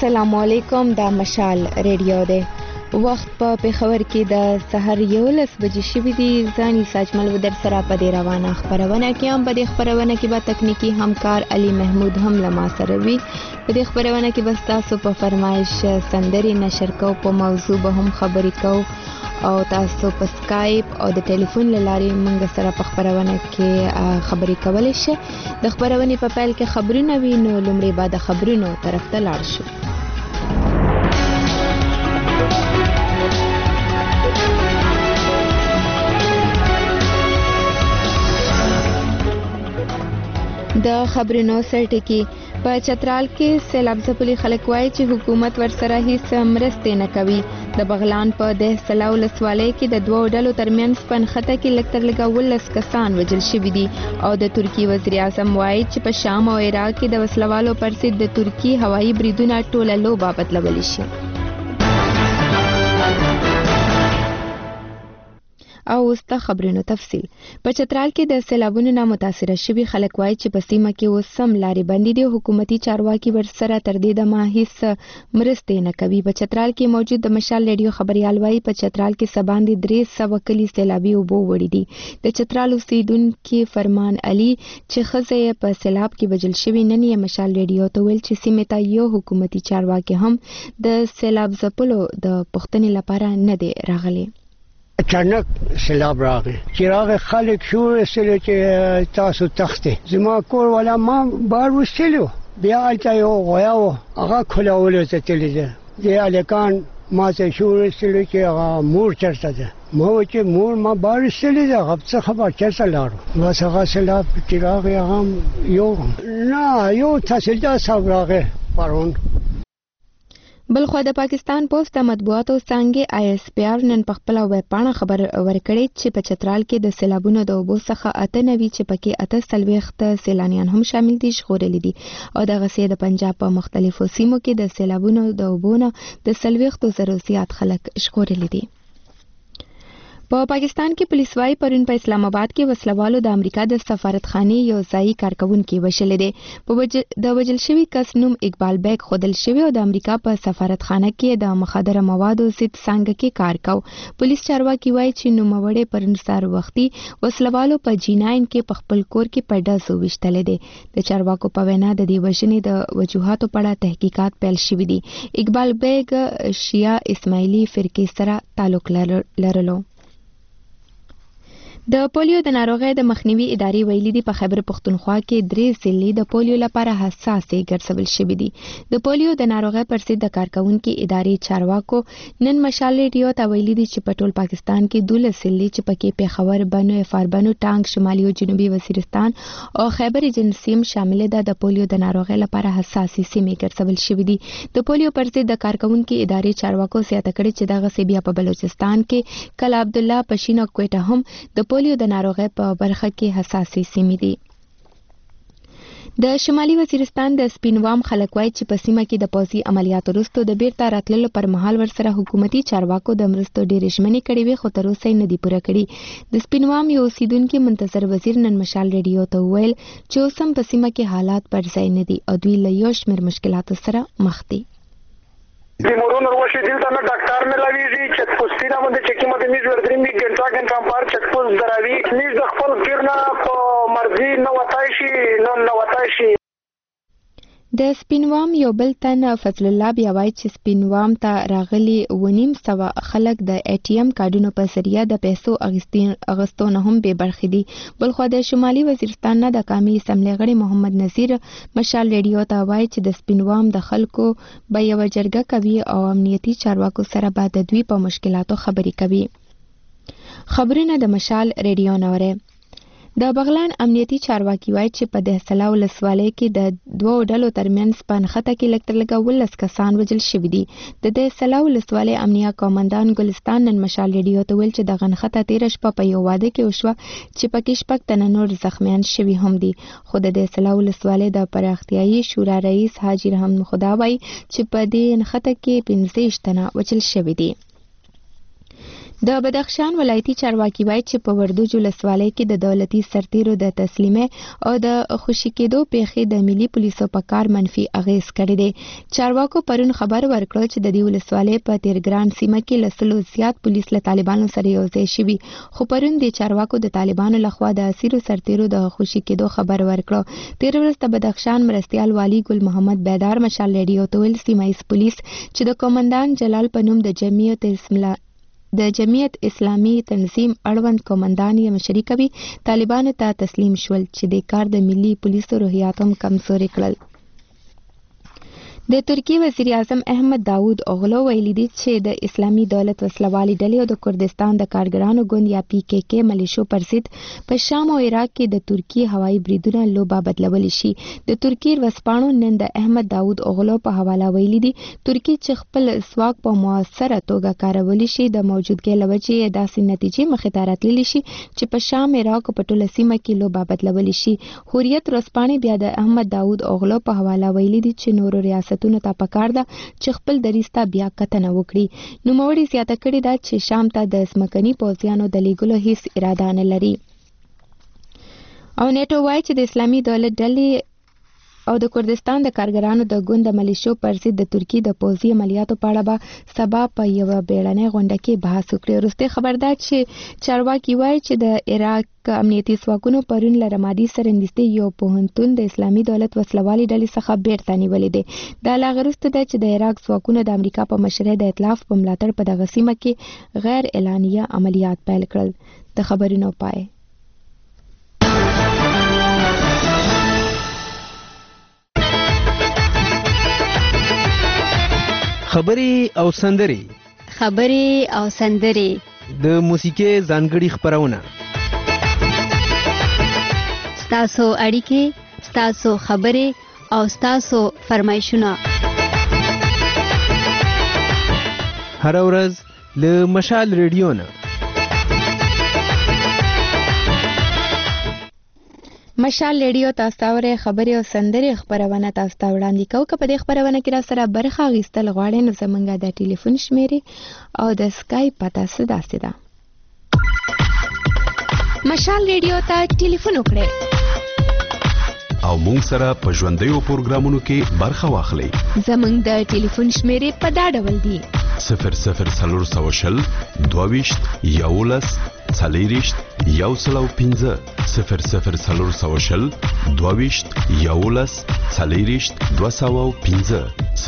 السلام علیکم. دا مشال ریډیو دی. وخت په پېښور کې د سحر 11 بجې شوي دي. ځاني ساجمل ودر سره په دې روانه خبرونه کې هم په دې خبرونه کې به تکنیکی همکار علي محمود هم له ما سره وي. په دې خبرونه کې بس تاسو په فرمایش سندري نشر کو، په موضوع به هم خبرې کو او تاسو په سکایپ او د ټلیفون لارې موږ سره په خبرونه کې خبرې کولای شئ. د خبرونې په پیل کې خبرونه وي، نو لومړی به د خبرونو طرف ته لاړ شو. د خبرونو سرټکی په چترال کې سیلاب ځپلي خلک وایي چې حکومت ورسره هیڅ مرستې نه کوي. د بغلان په دهسلا ولسوالۍ کې د دوو ډلو ترمنځ په نښته کې لږ تر لږه 19 کسان وژل شوي دي او د ترکیې وزیر اعظم وایي چې په شام او عراق کې د وسلوالو پر ضد د ترکیې هوایي بریدونه ټوله لوبه بدلولی شي. او اوس د خبرونو تفصیل. په چترال کې د سیلابونو نه متاثره شوي خلک وایي چې په سیمه کې اوس هم لارې بندې دي. حکومتي چارواکي ورسره تر دې دمه هیڅ مرستې نه کوي. په چترال کې موجود د مشال ریډیو خبريال وایي په چترال کې سباندې 300 کلي سیلابي اوبو وړي دي. د چترال اوسیدونکي فرمان علي چې ښځه په سیلاب کې وژل شوي نن یې مشال ریډیو ته ویل چې سیمې ته یو حکومتي چارواکي هم د سیلاب ځپلو د پوښتنې لپاره نه دی راغلی. اچانک سیلاب راغی چې راغی خلک شور استلو چې تاسو تختې زما کور والا ما بار وستلو بیا هلته یو غویا و هغه کلاولو ته تللی ده د هلکان ما ته شور استلو چې هغه مور چېرته ده ما وایي چې مور ما بار استلی ده هغه څه خبر چېرته لاړو بس هغه سیلاب چې راغی هغه یو نه یو تحصیلدار صاحب راغی پرون. بلخوا د پاکستان پوسټ د مطبوعاتو څانګې ISPR نن په خپله ویبپاڼه خبر ورکړی چې په چترال کې د سیلابونو د اوبو څخه 98 چې پکې 48 سیلانیان هم شامل دي ژغورلي دي او دغسې د پنجاب په مختلفو سیمو کې د سیلابونو د اوبو نه د 40,000 زیات خلک ژغورلي دي. په پاکستان کې پولیس وايي پرون په اسلام آباد کې وسلوالو د امریکا د سفارتخانې یو ځایي کارکونکي وژلی دی. د وژل شوي کس نوم اقبال بیگ ښودل شوی او د امریکا په سفارتخانه کې د مخدره موادو ضد څانګه کې کار کو. پولیس چارواکي وايي چې نوموړی پرون سهار وختي وسلوالو په جیناین کې په خپل کور کې په ډزو ویشتلی دی. د چارواکو په وینا د دې وژنې د وجوهاتو په اړه تحقیقات پیل شوي دي. اقبال بیگ شیعه اسماعیلي فرقې سره تعلق لرلو. د پولیو د ناروغۍ د مخنیوي ادارې ویلي دي په خیبر پښتونخوا کې 3 ضلعې د پولیو لپاره حساسې ګرځول شوي دي. د پولیو د ناروغۍ پر ضد د کارکونکي ادارې چارواکو نن مشال ریډیو ته ویلي دي چې په ټول پاکستان کې 12 ضلعې چې پکې پیښور، بنو، افاربنو، ټانک، شمالي او جنوبي وزیرستان او خیبر ایجنسي هم شامل ده د پولیو د ناروغۍ لپاره حساسې سیمې ګرځول شوي دي. د پولیو پر ضد د کارکونکي ادارې چارواکو زیاته کړې چې دغسې بیا په بلوچستان کې کله عبدالله، پشین او کویټه هم د پولیو د ناروغۍ په برخه کې حساسې سیمې دي. د شمالي وزیرستان د سپینوام خلک وایي چې په سیمه کې د پوځي عملیاتو وروسته د بیرته راتللو پر مهال ورسره حکومتي چارواکو د مرستو ډېرې ژمنې کړې وې خو تر اوسه یې نه دي پوره کړي. د سپینوام یو اوسیدونکي منتظر وزیر نن مشال ریډیو ته وویل چې اوس هم په سیمه کې حالات پر ځای نه دي او دوی له یو شمېر مشکلاتو سره مخ دي. بیمارون روشی دلتا نه ډاکټر ملاویږي چې پوسټی نه باندې چې کومه د میز ورتري می ګنټا پر چک پوس دراوي میز د خپل ګرنا په مرضی نو وتای شي نو وتای شي. د سپینوام یو بل تن فضل الله بیا وایي چې سپینوام ته راغلي 900 خلک د ATM کارډونو په ذریعه د پیسو اغستو نه هم بې برخې دي. بلخوا د شمالي وزیرستان نه د قومي اسمبلۍ غړي محمد نذیر مشال ریډیو ته وایي چې د سپینوام د خلکو به یوه جرګه کوي او امنیتي چارواکو سره به د دوی په مشکلاتو خبرې کوي. خبرونه د مشال ریډیو نه اورئ. د بغلان امنیتي چارواکي وایي چې په دهسلا ولسوالۍ کې د دوو ډلو ترمنځ په نښته کې لږ تر لږه 19 کسان وژل شوي دي. د دهسلا ولسوالۍ امنیه قومندان ګلستان نن مشال ریډیو ته ویل چې دغه نښته تېره شپه په یو واده کې وشوه چې پکې 6 تنه نور زخمیان شوي هم دي. خو د دهسلا ولسوالۍ د پراختیایي شورا رئیس حاجي رحم خدا وایي چې په دې نښته کې 15 تنه وژل شوي دي. د بدخشان ولایتي چارواکي وایي چې په وردوج ولسوالۍ کې د دولتي سرتیرو د تسلیمۍ او د خوشي کېدو پیښې د ملي پولیسو په کار منفي اغیز کړی دی. چارواکو پرون خبر ورکړ چې د دې ولسوالۍ په تیرګران سیمه کې لسلو زیات پولیس له طالبانو سره یوځای شوي، خو پرون د چارواکو د طالبانو لخوا د اسیرو سرتیرو د خوشي کېدو خبر ورکړ. تیر ورځ د بدخشان مرستیال والی ګل محمد بیدار مشال ریډیو ته ویل سیمه ایز پولیس چې د قومندان جلال په نوم د جمعیت اسلامي تنظیم اړوند قومندان یې مشري کوي، طالبانو ته تسلیم شول چې د کار د ملي پولیسو روحیات هم کمزوري کړل. د ترکیې وزیر اعظم احمد داود اوغلو ویلي دي چې د اسلامي دولت وسلوالي ډلې او د کردستان د کارګرانو ګوند یا PKK ملیشو پر ضد په شام او عراق کې د ترکیې هوایي بریدونه لوبه بدلولی شي. د ترکیې ورځپاڼو نن د احمد داود اوغلو په حواله ویلي دي ترکیې چې خپل ځواک په مؤثره توګه کارولی شي د موجودګۍ له وجې داسې نتیجې مخې ته راتللی شي چې په شام عراق او په ټوله سیمه کې لوبه بدلولی شي. حریت ورځپاڼې بیا د احمد داود اوغلو په حواله ویلي دي چې نورو ریاستونو ته پکار ده چې خپل دریځ ته بیا کتنه وکړي. نوموړي زیاته کړې ده چې شام ته د ځمکني پوځیانو د لیږلو هیڅ اراده نه لري. او نیټو وایي چې د اسلامي دولت ډلې او د کردستان د کارګرانو د ګوند د ملیشو پر ضد د ترکیې د پوځي عملیاتو په اړه به سبا په یوه بیړنۍ غونډه کې بحث وکړي. وروسته خبر ده چې چارواکي وایي چې د عراق امنیتي ځواکونو پرون له رمادي سره نږدې یو پوهنتون د اسلامي دولت وسلوالي ډلې څخه بیرته نیولې دی. دا لا وروسته ده چې د عراق ځواکونو د امریکا په مشرۍ د ائتلاف په ملاتړ په دغه سیمه کې غیر اعلانیه عملیات پیل کړل. د خبرونو پای. خبرې او سندرې د موسیقي ځانګړي خبرونه، ستاسو اړیکې، ستاسو خبرې او ستاسو فرمایشونه هر ورځ له مشال ریډیو نه. مشال ریډیو تاسو ته خبرې او سندرې خبرونه تاسو ته وړاندې کوو. که په دې خبرونه کې را سره برخه اخیستل غواړئ نو زموږ د ټلیفون شمیرې او د سکایپ پته داسې ده. مشال ریډیو ته ټلیفون وکړئ او مونږ سره په ژوندیو پروګرامونو کې برخه واخلئ. زموږ د ټلیفون شمیرې په دا ډول دي: 00 22 11 40 105 00 22 11 40 205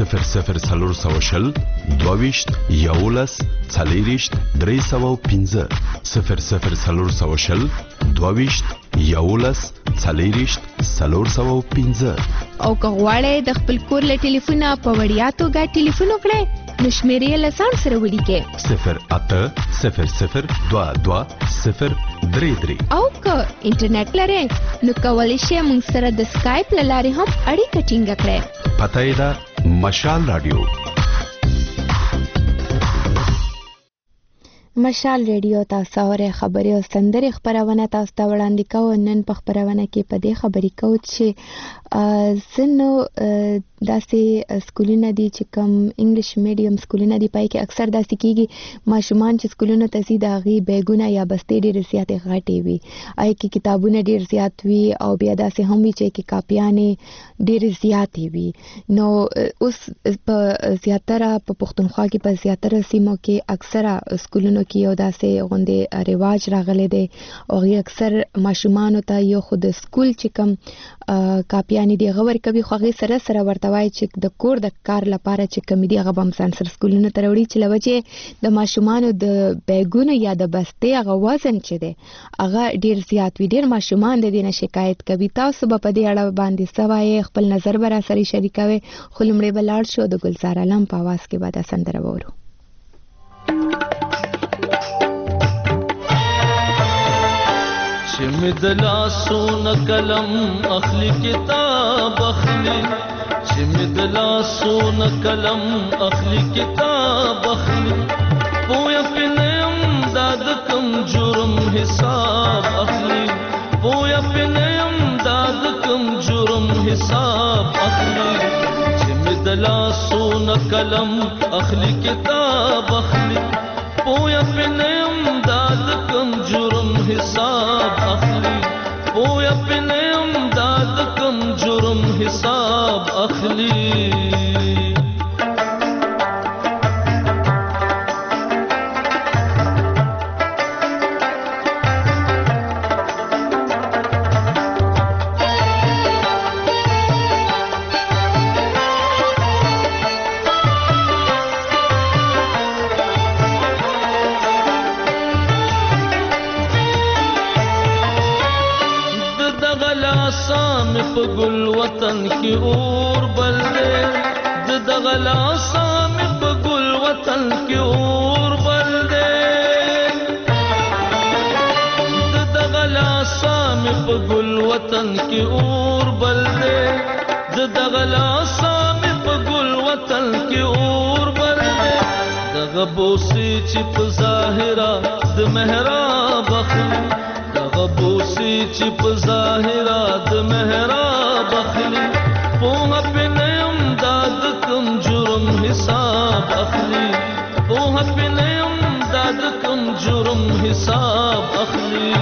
00 22 11 40 305 00 22 11 40 305. او که غواړئ د خپل کور له ټلیفونه په وړیا توګه ټلیفون وکړئ نو شمیرې له ځان سره ولیکئ 0800 22 033. او که انټرنیټ لرئ نو کولی شئ موږ سره د سکایپ له لارې هم اړیکه ټینګه کړئ. پته یې ده مشال رادیو. مشال ریډیو تاسو اورئ خبرې او سندرې خبرونه تاسو ته وړاندې کوو. نن په خبرونه کې په دې خبرې کوو چې ځینو داسې سکولونه دي چې کوم انګلیش میډیم سکولونه دي پای کې اکثر داسې کیږي ماشومان چې سکولونو ته ځي د هغې بیګونه یا بستې ډېرې زیاتې غټې وي، هغې کې کتابونه ډېر زیات وي او بیا داسې هم وي چې کې کاپیانې ډېرې زیاتې وي. نو اوس په زیاتره په پښتونخوا کې په زیاتره سیمو کې اکثره سکولونو کې یو داسې غوندې رواج راغلی دی او هغې اکثر ماشومانو ته یو خو د سکول چې کوم کاپیانې دي هغه ورکوي، خو هغې سره سره ورته وایي چې د کور د کار لپاره چې کوم دي هغه به هم ځان سره سکولونو ته راوړي چې له وجې د ماشومانو د بیګونو یا د بستې هغه وزن چې دی هغه ډېر زیات وي. ډېر ماشومان د دې نه شکایت کوي. تاسو به په دې اړه باندې څه وایئ؟ خپل نظر به را سره شریکوئ. خو لومړی به لاړ شو د ګلزار عالم په اواز کې به دا سندره واورو. چې مې د لاسونه قلم اخلي کتاب اخلي، چې مې د لاسونه قلم اخلي کتاب اخلي، پویا پې نه یم دا د کوم جرم حساب اخلي، پویا پې نه یم دا د کوم جرم حساب اخلي، چې مې د لاسونه قلم اخلي کتاب اخلي، پویا پنیم داد کم جرم حساب اخلی پویا پنیم داد کم جرم حساب اخلی په ګل وطن کې اور بل دې د دغلا سام په ګل وطن کې اور بل دې د دغلا سام په ګل وطن کې اور بل دې د دغلا سام په ګل وطن کې اور بل دې دغه بوسي چې په ظاهرا د محراب اخلي دغه بوسي چې په ظاهرا د محراب اخلي پوها پنیم داد کم جرم حساب اخلي پوها پنیم داد کم جرم حساب اخلي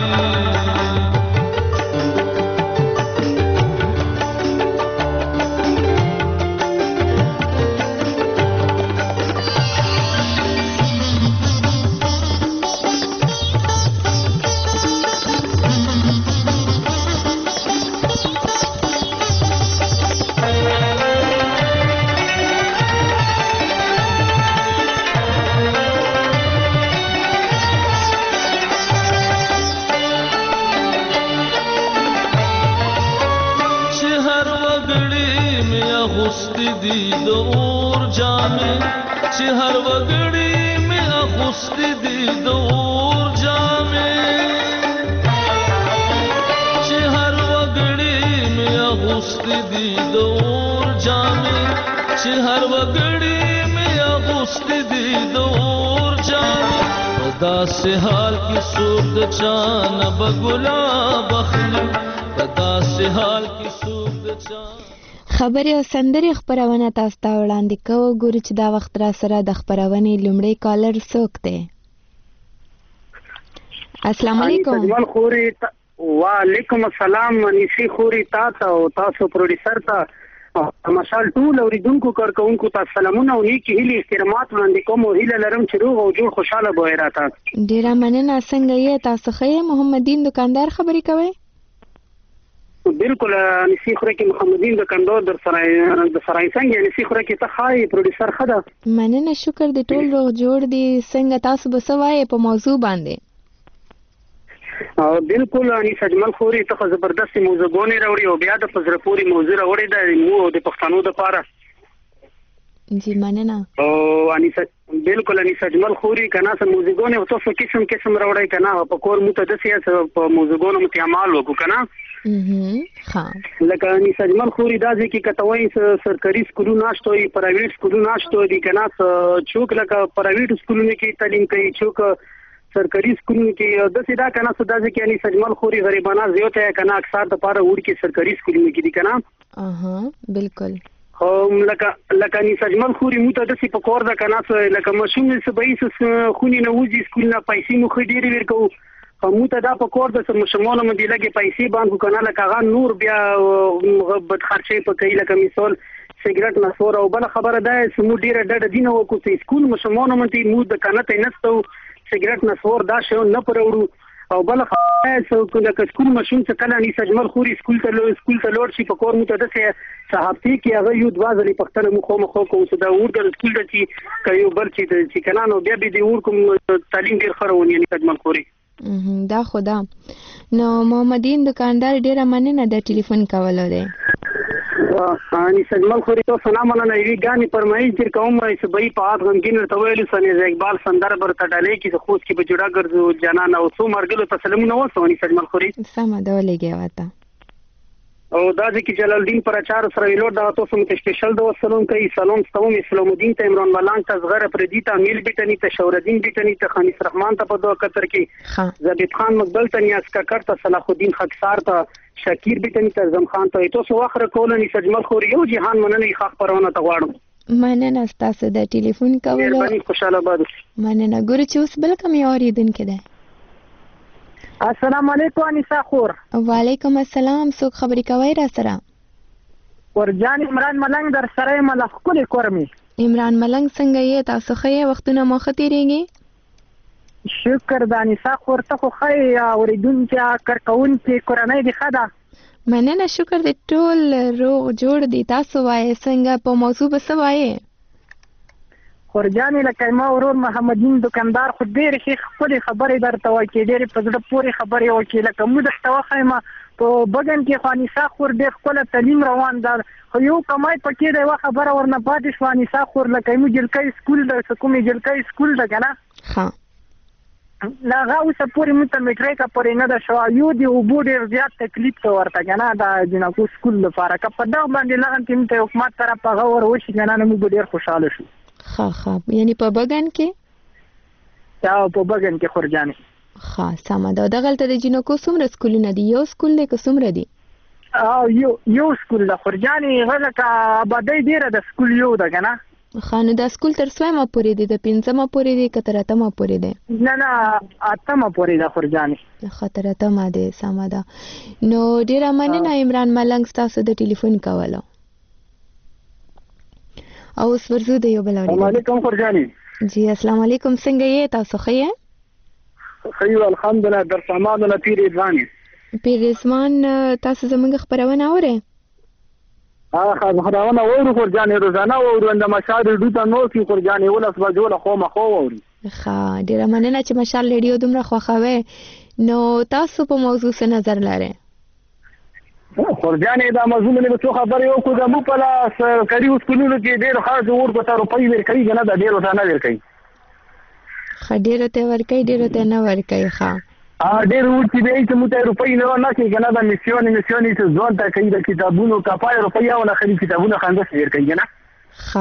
دی د اور جامې چې هر وګړي مې اغوستې دي د اور جامې چې هر وګړي مې اغوستې دي د اور جامې چې هر وګړي مې اغوستې دي د اور جامې په داسې حال کې څوک د چا نه به ګلاب اخلي په داسې حال کې څوک د چا خبرې او سندرې خبرونه تاسو ته وړاندې کوو. ګورو چې دا وخت را سره د خبرونې لومړی کالر څوک دی. السلام علیکم. وعلیکم السلام. نسی خوري تاسو او تاسو پروډوسر ته مشال ټول اوریدونکو کارکونکو ته سلامونه او نیکی هیلې احترامات وړاندې کوم او هیله لرم چې روغ او جوړ خوشاله به راته. ډیره مننه. څنګه یې تاسو؟ ښه محمدین دکاندار خبرې کوي؟ بالکل نسی خوره کې محمدین دکاندار در سرای څنګه نسی خوره کې ته خای پروډوسر خدا. مننه شکر دې ټول روغ جوړ دي. څنګه تاسو به سوای په موضوع باندې؟ بالکل اني سجمل خوري ته زبردست موضوعونه راوړي او بیا د فزرپوري موضوع راوړي د مو د پښتنو د پاره. جی مننه. او اني بالکل اني سجمل خوري کنا سم موضوعونه او تاسو قسم راوړي کنا په کور مو ته د سیاست په موضوعونه متعامل وکړو کنا. ها لکه اني سجمل خوري دا ځکه کتوي سرکاري سکولونه ناشته وي پرایویټ سکولونه ناشته دي کنا چوک لکه پرایویټ سکولونه کې تعلیم کوي چوک سرکاري سکولونو کې د سیدا کنه صدا ځکه اني سجمل خوري غریبانه زیاته کنه اکثر د پاره وړ کې سرکاري سکولونو کې دي کنه. بالکل. لکه اني سجمل خوري مو ته د سی په کور دا کنه لکه مشوم سبایس خونی نه وځي سکول نه پیسې مو خډيري ورکو مو ته دا په کور د مشمونه مو دی لګي پیسې باندې کنه لکه غا نور بیا غبط خرچې په کوي لکه مثال سیګریټ نسور او بل خبره ده سمو ډیره ډډ دینه وکړو چې سکول مشمونه مو ته مو د کنه ته نستو سیګریټ نسور دا شو نه پرورو او بل خبره چې سکول مشوم څخه کله اني سجمل خوري سکول ته لوړ شي په کور مو ته د صحافي کې هغه یو دوازلي پختنه مخ کو چې دا ورګر سکول ته چې کوي بل چې کنه نو بیا به دی ور کوم تعلیم ډیر خرونه اني سجمل خوري دا خدا. نو محمدین دکاندار ډیره مننه د ټلیفون کولو دی. اني سجمل خوري ته سلام علیکم. وی غاني پرمایي چې کوم چې بې پات غمګین ته ویل سنې اقبال سندر برته ډالې کې خوښ کې بجوړه ګرځو جانان او څو مرګلو ته سلامونه وسو. اني سجمل خوري سم دا ولګي وتا او دا چې جلال الدین پر اچار سره ویلو دا تاسو مت سپیشل د وسلون کوي. سلام ستوم اسلام الدین ته عمران ملان ته صغره پردیتا میل بیٹنی ته شور الدین بیٹنی ته خانیس رحمان ته په دوه قطر کې زبید خان مقبل ته نیاز ککر ته صلاح الدین خاکسار ته شکیر بیٹنی ته زم خان ته تاسو واخره کول. اني سجمل خوري یو جهان مننه ښه خبرونه ته غواړم. مننه ستاسو د ټلیفون کولو مهرباني خوشاله باد مننه ګورو چې اوس بل کوم یو اوریدونکی دی. السلام علیکم انیسا خور. وعلیکم السلام. څوک خبرې کوي را سره؟ ورجان عمران ملنګ در سره ملخ کلی کورمي. عمران ملنګ څنګه یې؟ تاسو ښه یې؟ وختونه مو ښه تېرېږي؟ شکر د انیسا خور ته خو ښه یې اورېدونکي کارکوونکي کورنۍ دې ښه ده؟ مننه شکر دې ټول روغ جوړ دي. تاسو وایې څنګه په موضوع به څه وایې؟ خورجانې لکه ما ورور محمدین دکاندار خو ډېرې ښې ښکلې خبرې درته وکړې ډېرې په زړه پورې خبرې وکړې لکه موږ درته وښیم په بګن کې خو انیسا خور ډېر ښکلی تعلیم روان ده خو یو کمای پکې د یوه خبره ورنه پاتې شوه انیسا خور لکه موږ جلکۍ سکول ده څه کومې جلکۍ سکول ده که نه ښه له هغه اوسه پورې موږ ته میټریکه پورې نه ده شوه یو د اوبو ډېر زیات تکلیف ته ورته که نه د جنکو سکول لپاره که په دغه باندې لغن کې موږ ته حکومت طرف هغه ور وشي که نه نو موږ به ډېر خوشحاله شو. ښه یعنې په بګن کې؟ یا په بګن کې خورجانې. ښه سمه ده. دغلته د جنکو څومره سکولونه دي؟ یو سکول دی که څومره دي؟ یو سکول ده خورجانې هغه لکه آبادۍ ډېره د سکول یو ده که نه. ښه نو دا سکول تر څویمه پورې دی؟ د پنځمه پورې دی که تر اتمه پورې دی؟ نه اتمه پورې ده خورجانې. ښه تر اتمه دی سمه ده. نو ډېره مننه عمران ملنګ ستاسو د ټلیفون کولو. او اوس ورځو د یو بل السلام علیکم خورجانې. جی السلام علیکم. څنګه یې؟ تاسو ښه یې؟ ښه یو الحمدلله. در سامان نه پیر رضوان. پیر رضوان تاسو زموږ خپرونه اورئ؟ خبرونه اورو خورجانې روزانه اورو د مشال ریډیو ته نو کې خورجانې 11 بجو له خو اورو. ښه ډېره مننه چې مشال ریډیو دومره خوښوئ. نو تاسو په موضوع څه نظر لرئ؟ خورجانې دا موضوع مې څه خبرې وکړو زموږ په لاس کړي سکولونو کې ډېر خاص ورکو ته روپۍ ورکوي که نه دا ډېرو ته نه ورکوي. ښه ډېرو ته ورکوي ډېرو ته نه ورکوي. ښه ډېر ورکي دی چې موږ ته روپۍ نه کوي که نه دا میسیونې چې ځوان ته کوي د کتابونو کپای روپۍ او نه خري کتابونه خندس ورکوي که نه. ښه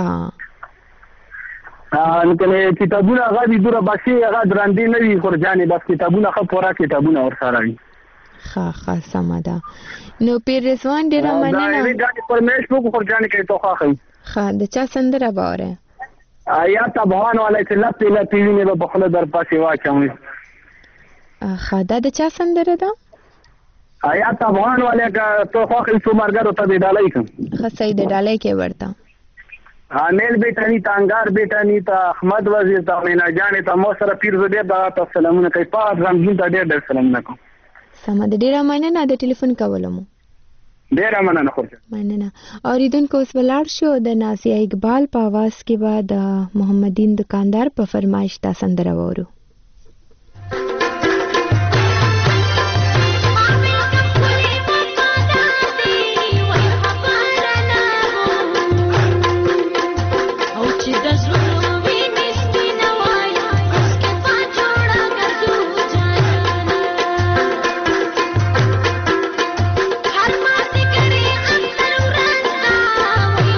نو که کتابونه هغه دي دوره باسي هغه درندې نه وي خورجانې بس کتابونه ښه پوره کتابونه ورسره وي. ښه سمه ده. نو پیر رضوان ډېره مننه. فرمایش وکړو خورجانې که یې توخه ښایي. ښه د چا سندره به اورئ؟ یا افغان والی چې لپې لپې وینې به په خوله در پسې واچوئ. ښه دا د چا سندره ده؟ یا افغان والی که تو خوښ یې څو ملګرو ته دې ډالۍ کړم. ښه صحیح د ډالۍ کې ورته عامل بیٹانی ته انګار بیٹانی ته احمد وزیر ته مینا جانې ته مو سره پیر زه ډېر دغه ته سلامونه کوي په رمضان ته ډېر سلامونه کوم. سمه ده. ډېره مننه د ټلیفون کولو مو. ډېره مننه خورجان. مننه. اورېدونکو اوس ولاړ شو د نازیه اقبال په اواز کې به د محمدین دکاندار په فرمایش دا سندره واورو.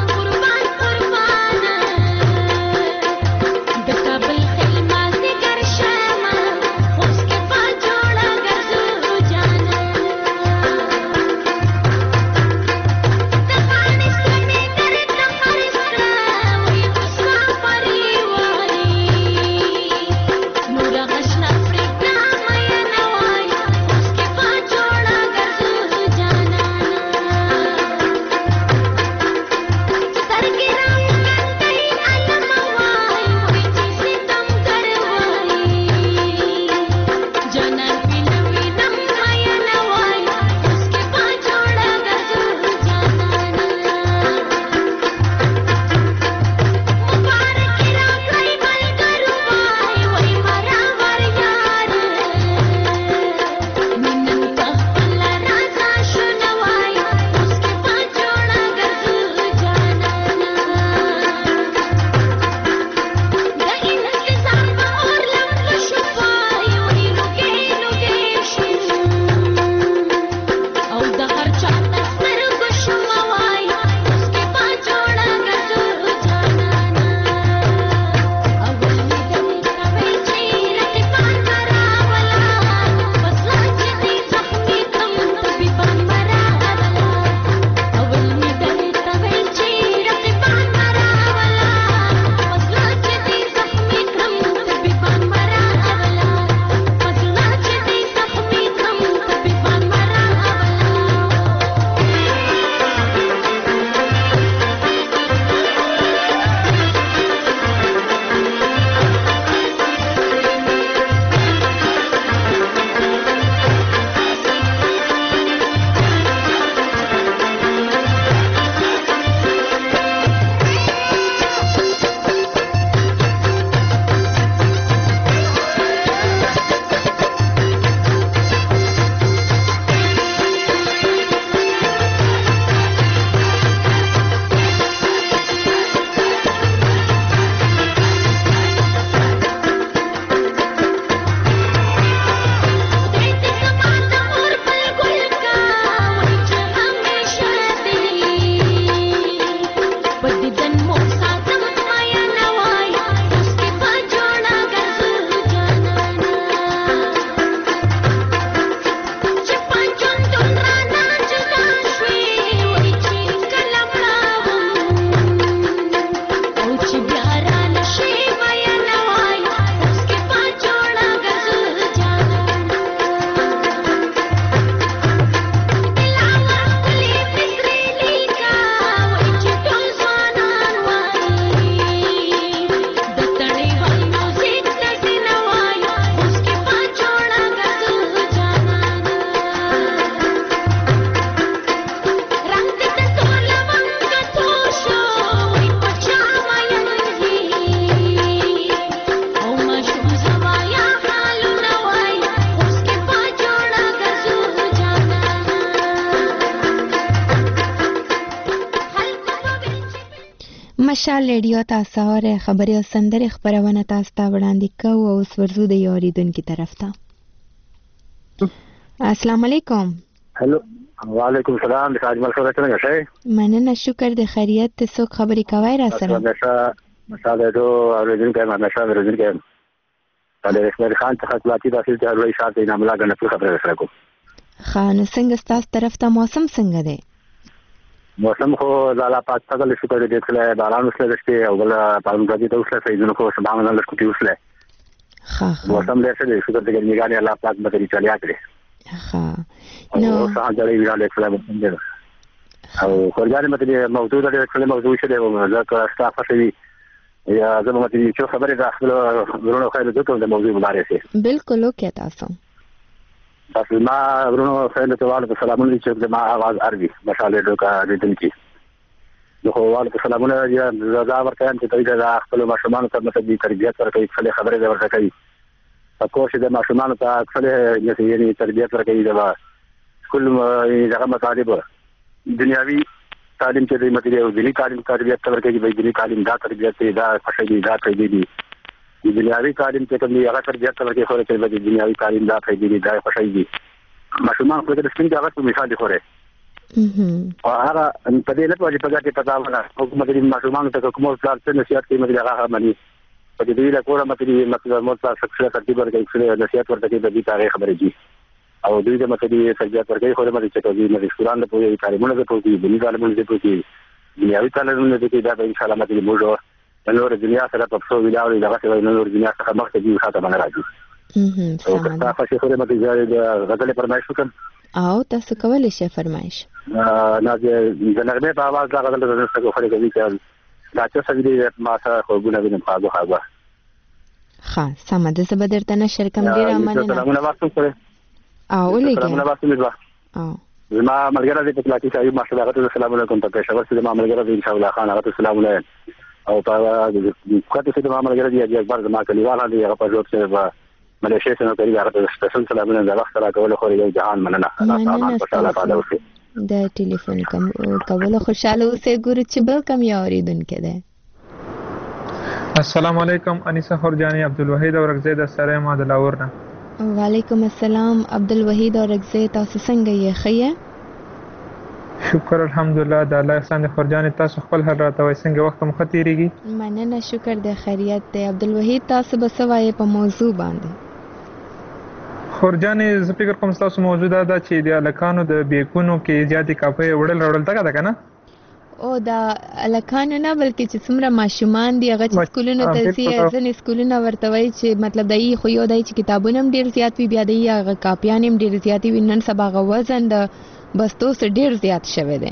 قربان مشال ریډیو تاسو اوره خبري او سندري خبرونه تاسو ته وړاندې کوو او اوس ورزو د یاریدونکو طرف ته. السلام علیکم. هلو وعلیکم السلام. د اجمل سره څنګه شئ؟ مننه شکر د خیریت ته څوک خبري کوي را سره؟ مشال دو اوریدونکو ما مشال اوریدونکو د رحمان خان څخه خپلاتي داسې چې لوی شاته نه ملاګه نه خبره سره کو. خان څنګه تاسو طرف ته موسم څنګه دی؟ موسم خو زالا پات څنګه شکر دې کله باران وسله دشته او بل پالم راځي ته وسله فیضونو کو سبحان الله لکه وسله. موسم دې څه دې شکر دې ګرميګانې الله پاک به دې چالیا کړي. نو څنګه دې ویل کله باندې او خورجانې مته موضوع دې کله موضوع شه دې ځکه تاسو شوي یا زموږ ته چې خبره ده خپل ورونو خیر دته د موضوع مبارک شي. بالکل اوکې تاسو تاسو ما ورونو خیر ته والو سلامونه چې د ما आवाज اړوي مشاله دوکا دې دي نو والو سلامونه یا زړه ورته چې دوی د خپل ماشومان ته متدي تربيت ورکړي خپل خبره ورته کوي تاسو چې د ماشومان ته خپل یعنی تربيت ورکړي دا سکول دغه مطالب دنیاوی تعلیم چې د مټي او دینی تعلیم تربيت ورکړي به دینی تعلیم دا تربيت دا خوشالي دا کوي دي د دنیاوی تعلیم چې کوم هغه تربيت ورکړي خو چې د دنیاوی تعلیم دا کوي دي دا خوشالي دي ماشومان خو د سپین هغه په مثال دي خوره او هغه په دې لپاره چې په ګټه پتا ولا حکومت دې ماشومان ته کوم پلان څه نصيحت کوي مګر هغه باندې په دې ویل کومه مطلب موږ څه ترتیب ورکړي چې نصيحت ورکړي د دې تاریخ خبرې دي او دوی د متدي سجاد ورکړي خو د مې چې توګه د رستوران په یوه تعلیمونه د پوهې د تعلیمونه د پوهې دنیاوي تعلیمونه د دې د ان شاء الله متدي موږ د نور دنیا سره په څو ویلاوي دغه څه نور دنیا څخه مخ ته دی خاطر باندې راځي او تاسو چې خو د متدي د غزل فرمایش وکړ او تاسو کولای شئ فرمایش نه د نغمه په आवाज دا غزل د څه خو لري چې دا چې څه دې ما سره خو ګونه وینم خاغه ها سم ده زبدر ته نشر کم ډیر امانه سلامونه واسطه کړئ او لګي سلامونه واسطه مزه زما ملګری دې په پلاټي صاحب ماشاءالله هغه سلام علیکم ته پېښور سره ما ملګری دې ان شاء الله خان هغه سلام علیکم او په کته سره ما ملګری دې اکبر زما کلیوال دې هغه په جوړ سره ملیشیا څخه کوي هغه سپیشل سلامونه د وخت را کول خو یو جهان مننه الله خوشاله پاده اوسه د ټلیفون کول خوشاله اوسه ګور چې بل کم یاریدونکو ده. السلام علیکم انیسه خورجانی عبدالوحید اورکزی د سره ما د لاور نه. وعلیکم السلام عبدالوحید اورکزی تاسو څنګه یې خیه؟ شکر الحمدلله د الله احسان د خورجانی تاسو خپل حال راته وای څنګه وخت مخ تیریږي؟ مننه شکر د خیریت دی عبدالوحید تاسو به څه وایي په موضوع باندې؟ خورجانی زه فکر کوم تاسو موضوع دا چې د الکانو د بیکونو کې زیاتې کاپي وړل دغه ده کنه او دا الکانو نه بلکې چې څومره ماشومان دي هغه چې سکولونو ته ځي ځنې سکولونه ورته وایي چې مطلب دی خو یو دی چې کتابونه هم ډېر زیات وي بیا دی هغه کاپیان هم ډېر زیات وي نن سبا هغه وزن د بستو سره ډېر زیات شوی دی.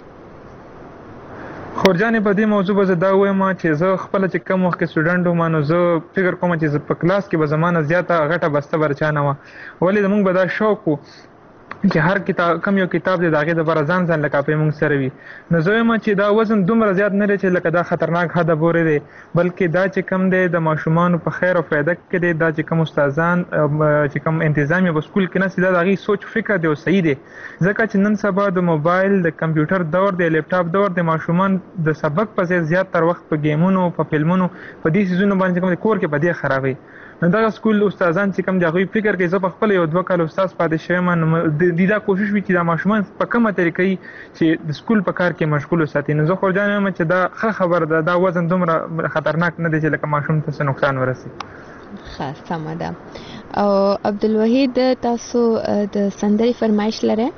خورجانې په دې موضوع به زه دا وایم چې زه خپله چې کم وخت کې سټوډنټ وم نو زه فکر کوم چې زه په کلاس کې به زمانه زیاته غټه بسته ورچا نه وه ولې زموږ به دا شوق و چې هر کتاب کم یو کتاب دی د هغې دپاره ځان له کاپۍ موږ سره وي نو زه وایم چې دا وزن دومره زیات نه دی چې لکه دا خطرناک حده پورې دی بلکې دا چې کم دی د ماشومانو په خیر او فایده کې دی دا چې کم استادان چې کم انتظام یې په سکول کې نسي دا د هغې سوچ فکر دی او صحیح دی ځکه چې نن سبا د موبایل د کمپیوټر دور دی لیپټاپ دور دی ماشومان د سبق په ځای زیات تر وخت په ګیمونو په فلمونو په دې څیزونو باندې کوم کور کې په دې خرابوي نو دغه سکول استادان چې کوم د هغوی فکر کوي زه په خپله یو 2 کال استاد پاتې شویم نو د دا کوشش وي چې دا ماشومان په کومه طریقې چې د سکول په کار کې مشغول وساتي نو زه خورجان یم چې دا ښه خبره ده دا وزن دومره خطرناک نه دی چې لکه ماشوم ته څه نقصان ورسي. ښه سمه ده او عبدالوحید تاسو د سندرې فرمایش لرئ؟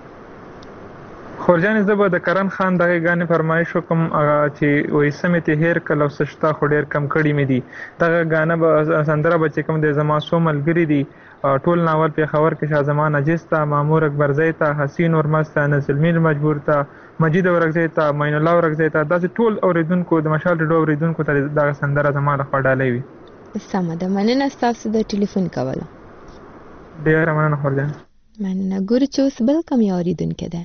خورجانې زه به د کرن خان دغې ګانې فرمایش وکړم چې وایي څه مې تې هېر کړل او څه شته خو ډېر کم کړي مې دي دغه ګانه به سندره به چې کوم دی زما څو ملګري دي ټول ناول پېښور کې شاه زمان نجس ته مامور اکبرزی ته حسین اورمز ته نسلمیر مجبور ته مجید اورکزی ته معین الله اورکزی ته داسې ټول اورېدونکو د مشال ریډیو اورېدونکو ته دغه سندره زما لخوا ډالۍ وي. سمه ده مننه ستاسو د ټلیفون کوله. ډېره مننه خورجان. مننه ګورو چې اوس بل کوم یو اورېدونکی دی.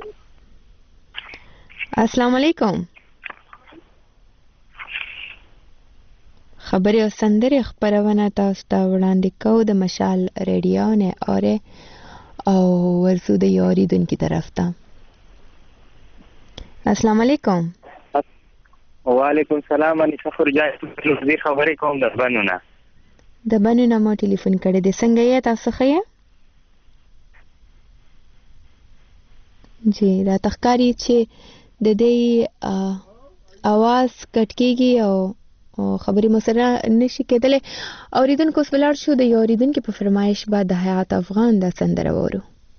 السلام علیکم خبرې او سندرې خپرونه تاسو ته وړاندې کوو د مشال ریډیو نه اورې او ورځو د یاریدونکو طرف ته. السلام علیکم. وعلیکم السلام. اني سفر جای دې خبرې کوم د بنونه د بنونه مو ټلیفون کړی د څنګه یې تاسو خیا جی را تخکاری چې د دې आवाज کټکیږي او خبرې مو سره نشي کېدلې. اوریدونکو سوالار شو د یو اوریدونکو په فرمایش بعد د حیات افغان د سندره وورو.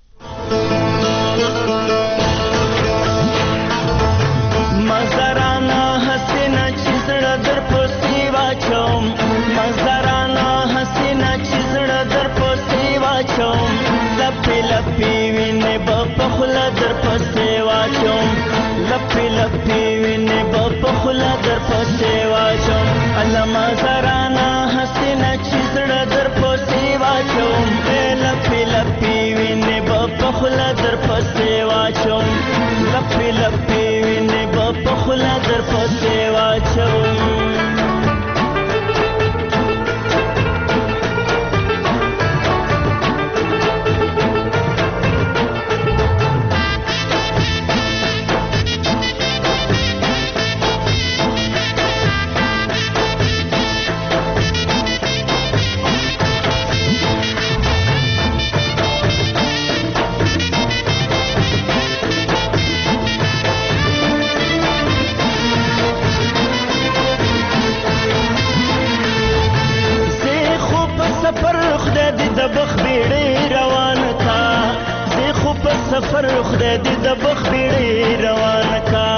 مزرانا حسینا چې زړه در پسې واچوم مزرانا حسینا چې زړه در پسې واچوم لپې لپې وینې په خوله در پسې واچوم لپې لپې وینې په خوله در پسې واچوم الله مزرانا حسینا چې زړه در پسې واچوم لپې لپې وینې په خوله در پسې واچوم لپې لپې وینې په خوله در پسې واچوم سفر خدای دې د بخ بیړې روان کا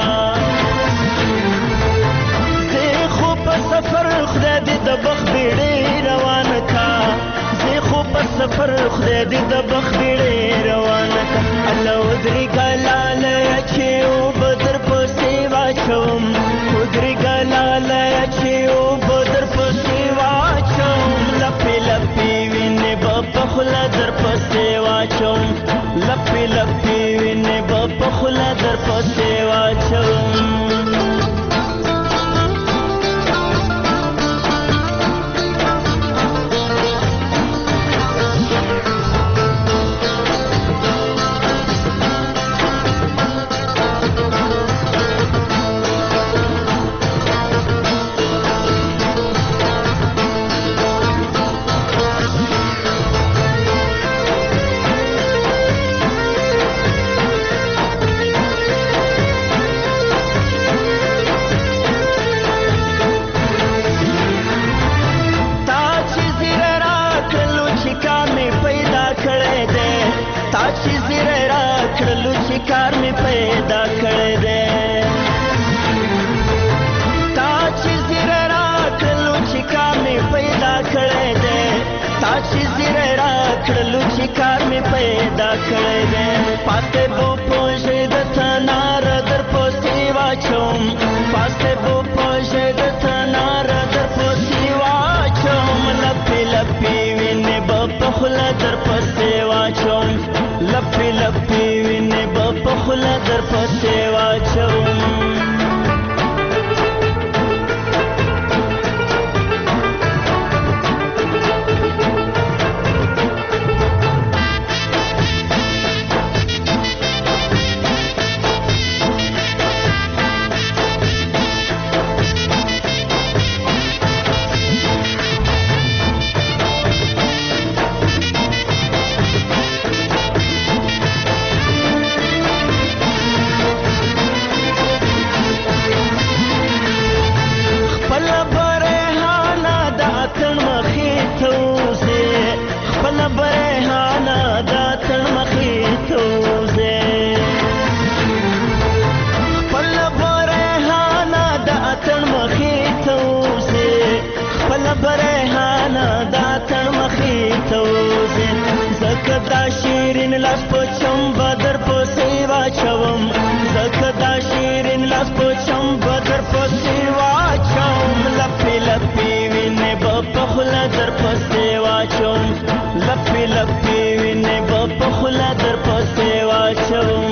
زه خو په سفر خدای دې د بخ بیړې روان کا زه خو په سفر خدای دې د بخ بیړې روان کا الله ودري ګلاله چې او بدر پسې واچوم ودري ګلاله چې او بدر پسې واچوم لپې لپې وینې په خوله در پسې واچوم لپې لپې وینې په خوله در پسې واچوم کار می پیدا کړی دی تا چې زیره راکړلو چې کار می پیدا کړی دی تا چې زیره راکړلو چې کار می پیدا کړی دی پاتې بو پوښې د تنار در پسې واچوم پاتې بو پوښې د تنار در پسې واچوم لپې لپې وینې په خوله در پسې واچوم لپې لپې وینې په خوله در پسې واچوم دا شیرین لاس په چمبه در پسې واچوم زکه دا شیرین لاس په چمبه در پسې واچوم لپې لپې وینې په خوله در پسې واچوم لپې لپې وینې په خوله در پسې واچوم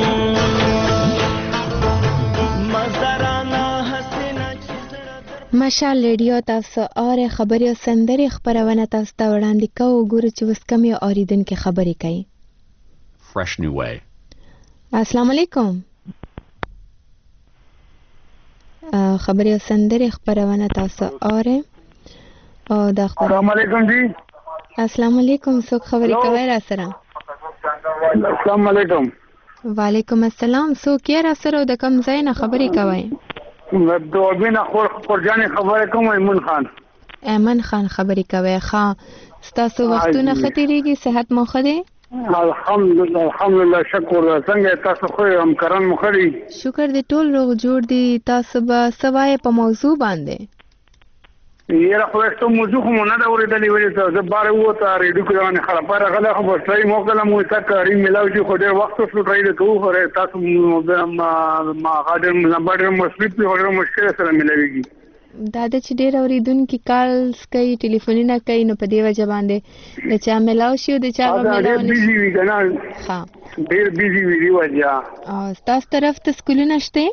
مشال ریډیو تاسو اوره خبري او سندري خبرونه تاسو ته وړاندې کوو ګورو چې وس کم یو اوریدونکو خبري کوي. Fresh New Way. السلام علیکم. خبرې او سندرې خبرونه تاسو اورئ او دا خبر السلام علیکم جی السلام علیکم څوک خبرې کوي را سره السلام علیکم وعلیکم السلام څوک یې را سره د کوم ځای نه خبرې کوي دوبینه خورجانې خبرې کوم ایمن خان خبرې کوي ښه ستاسو وختونه ښه تېرېږي صحت مو ښه دی الحمدلله شکر څنګه تاسو خو همکاران مو ښه دي شکر دې ټول روغ جوړ دي تاسو به څه وایې په موضوع باندې یاره خو یې موضوع خو مو نه ده اورېدلې ولې زه بار ووته ریډیو کې روانې خبره راغله خو به ټرای مو کړله مو تا کاري میلاو چې خو ډېر وخت وشو ټرای د کوو خو تاسو ما ډېر نمبر ډېر مصروف دي خو ډېر مشکل سره میلاویږي دا د چې ډېر اورېدونکي کالز کوي ټلیفونونه کوي نو په دې وجه باندې د چا میلاو شي او د چا به میلاو نه شي وي که نه ډېر بیزي وي دې وجه او ستاسو طرف ته سکولونه شته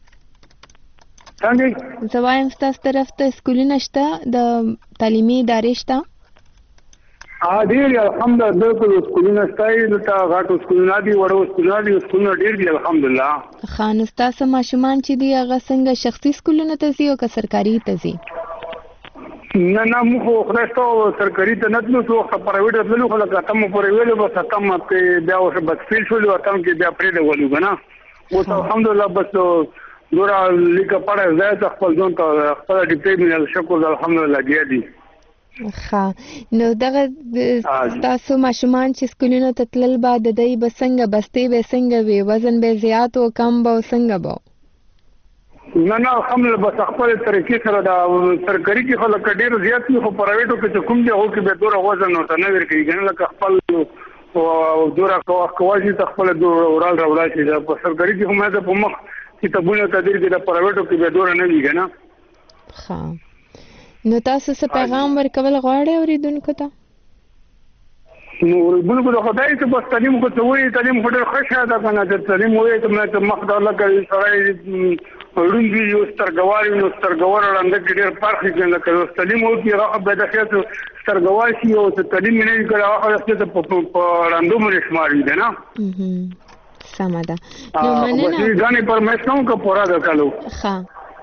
څنګه زه وایم ستاسو طرف ته سکولونه شته د تعلیمي ادارې شته ډېر الحمدلله بالکل سکولونه شته دلته غټو سکولونه دي وړو سکولونه دي سکولونه ډېر دي الحمدلله ښه نو ستاسو ماشومان چې دي هغه څنګه شخصي سکولونو ته ځي او که سرکاري ته ځي نه موږ خو خدای ته سرکاري ته نه تلو څو وخته پرایویټ ته تللو خو لکه اتم مو پورې ویلو بس اتم کې بیا اوس بس فیل شولو اتم کې بیا پرېږده ولو که نه اوس الحمدلله بس دوره لیکه پړه ځای ته خپل ځان ته خپله ډیپټۍ مینل شکر الحمدلله بیا دي ښه نو دغه ستاسو ماشومان چې سکولونو ته تلل به د دوی به څنګه بستې به څنګه وي وزن به زیات و کم به څنګه به نه الحمدلله بس خپل طریقې سره د سرکاري کې خو لکه ډېر زیات وي خو پرایویټو کې چې کوم دی هغو کې بیا دوره وزن ورته نه ورکوي که نه لکه خپل دوره کوه شي ته خپله ورال راوړه شي په سرکاري کې خو مې په مخ کتابونه تدیر کې د پرایویټو کې بیا دوره نه وي که نه ښه نو تاسو څه پیغام ورکول غواړئ اورېدونکو ته نو اورېدونکو ته خدای ته بس تعلیم خو ته وایي تعلیم خو ډېر ښه شی ده که نه چې تعلیم وایي ته مخ ته لکه سړی ړوند وي یو سترګوال وي نو سترګوال ړانده کې ډېر فرق وي لکه یو تعلیم وکړي هغه به د ښه سترګوال شي او تعلیم نه وي کړی هغه ښه په ړاندو باندې شمار وي که نه سمه ده نو مننه ګانې پرمیش نه که پوره ده کلو ښه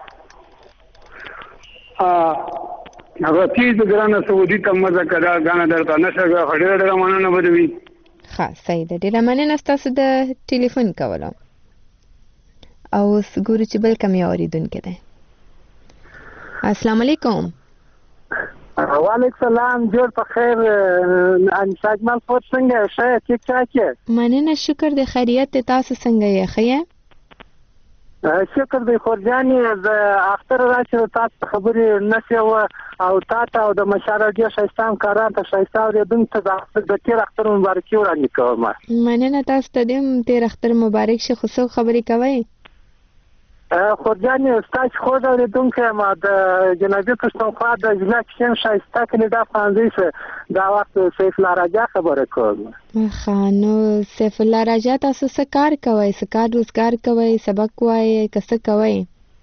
هغه چیز ګرانه سعودي ته مزه کړه غاڼه درته نشه ډېره مننه به وي ښه صحیح ده ډېره مننه ستاسو د ټلیفون کولو او اوس ګورو چې بل کوم یو اورېدونکی دی السلام علیکم وعلیکم السلام جوړ په خیر انشا اجمل فوت څنګه ښه ټیک ټاک یې مننه شکر د خیریت تاسو څنګه یې ښه یې شکر دی خورجانې زه اختر راشي تاسو خبرې نشي او تاسو او د مشاره ډېر ښایسته همکاران ته ښایسته اورېدونکو ته د تېر اختر مبارکي وړاندې کوم مننه تاسو ته دې تېر اختر مبارک شي خو څوک خبرې کوئ خورجانې ستاسو خوږ اورېدونکی یم د جنابي پښتونخوا د ضلع کشین ښایسته کلي دا ښوونځي څه دا وخت سیف الله راجا خبره کوم ښه نو سیف الله راجا تاسو څه کار کوئ څه کار روزګار کوئ سبق وایئ که څه کوئ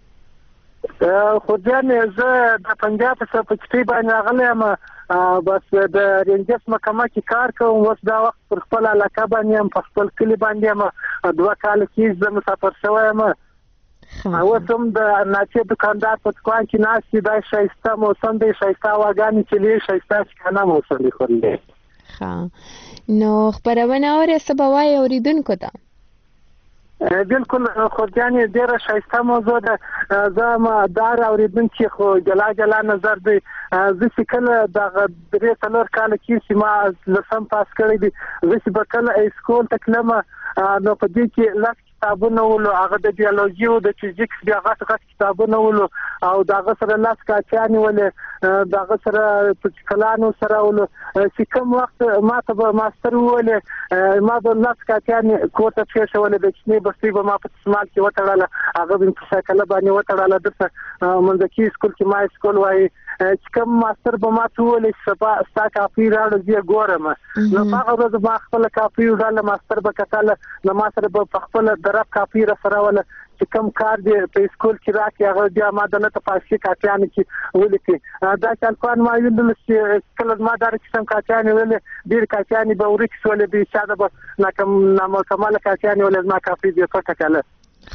خورجانې زه د پنجاب څخه په چټۍ باندې راغلی یم بس د رینجرز محکمه کې کار کوم اوس دا وخت پر خپل علاقه باندې یم په خپل کلي باندې یم 2 کاله کېږي زه مسافر شوی یم اوس هم د ناچې دکاندار په دکان کې ناست دی دا ښایسته موسم دی ښایسته هواګانې چلېږي ښایسته ښکانه موسم دی خورلی ښه نو خپرونه اورې څه به وایې اورېدونکو ته بالکل خورجانې ډېره ښایسته موضوع ده زه مدار اورېدونکي خو جلا جلا نظر دی زه چې کله دغه 3-4 کاله کېږي چې ما 10 پاس کړی دی زه چې به کله هایسکول ته تلم نو په دې کې 10 کتابونه ولو هغه د بیولوژي او د فزیکس بیا غټ کتابونه ولو او دغه سره 10 کاچانې ولې دغه سره پرتکلانو سره ولو چې کوم وخت ما ته به ماستر ولې ما به 10 کاچانې کوټه پېښولې د چینې بستې به ما په استعمال کې وتړله هغه به په شکله باندې وتړله دلته منځکي سکول کې ما سکول وایي چې کوم ماستر به ما ته وولې سبا ستا کاپي راوړه زه ګورم نو هغه ورځ ما خپل کاپي وړاله ماستر به کتل نو ما سره به په خپل درب کاپي را سره ولا چې کوم کار دی په سکول کې راکې هغه بیا ما دلته پاسې کاپیانې کې ولیکي دا چالکوان ما ویل چې کله ما دا قسم کاپیانې ویل ډېر کاپیانې به ورکې شولې به چې دا به ناکماله کاپیانې ولې ما کاپي دې پټه کړله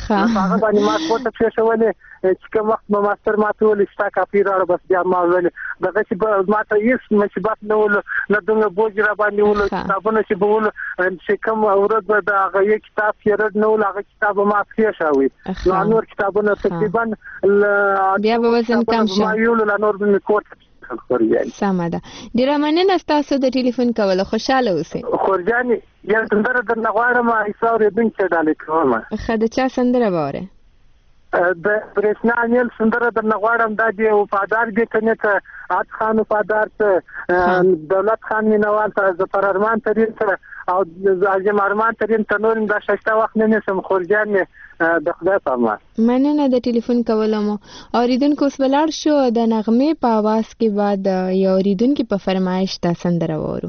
هغه باندې ما کوته پېښولې چې کوم وخت ما ماستر ماته ولې ستا کاپی راړه بس بیا ما ویل دغه چې ماته هیڅ مصیبت نه ول نه دغه بوج را باندې ول کتابونه چې به ول چې کوم اورد به د هغه یو کتاب یې نه ول هغه کتاب ما پېښاوي نو نور کتابونه تقریبا بیا به وزن کم شو ما یو له نور د کوټ سمه ده ډیره مننه تاسو د ټلیفون کول خوشاله اوسئ خورجاني یا سندره د نغواړم ایثار دین چې ډالې کوم خدای چا سندره واره د برېښنا نیل سندره د نغواړم د وفادار دي کنه ته عاد خان وفادار ته دولت خان مینوال ته ظفر ارمان ترین ته او اعظم ارمان ترین ته نور د ششته وخت نه نسم خورجاني د خدای په امان مننه د ټلیفون کولم اوریدونکو اوس ولاړ شو د نغمه په आवाज کې بعد یو اوریدونکو په فرمایش تا سندره وورو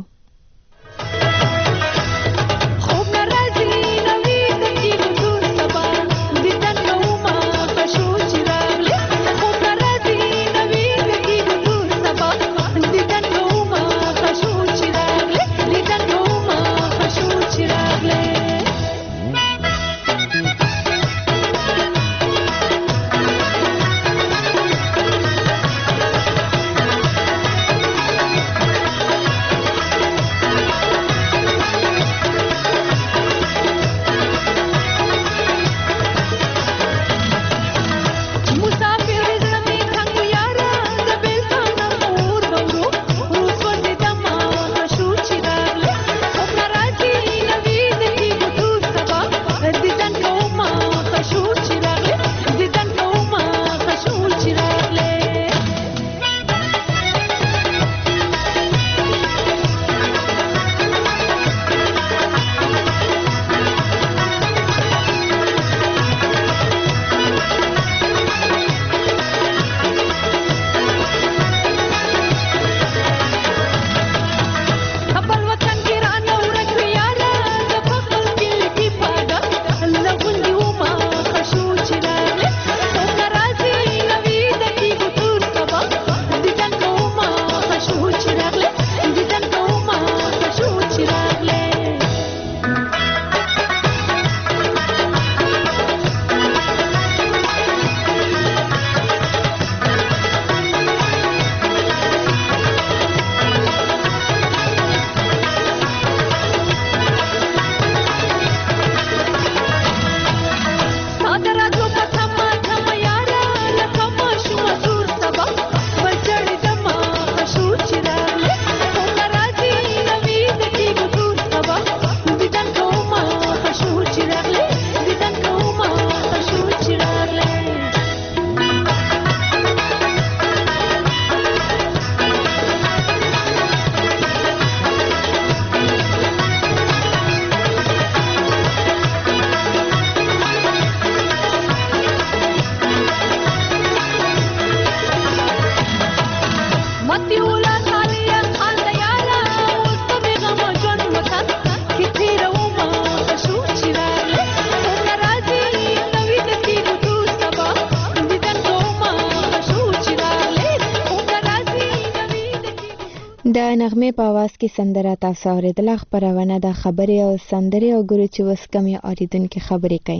د نغمه په आवाज کې سندره تاسو اوریدله خبرونه د خبرې او سندرې او ګورو چې وس کم یا اوریدونکو خبرې کوي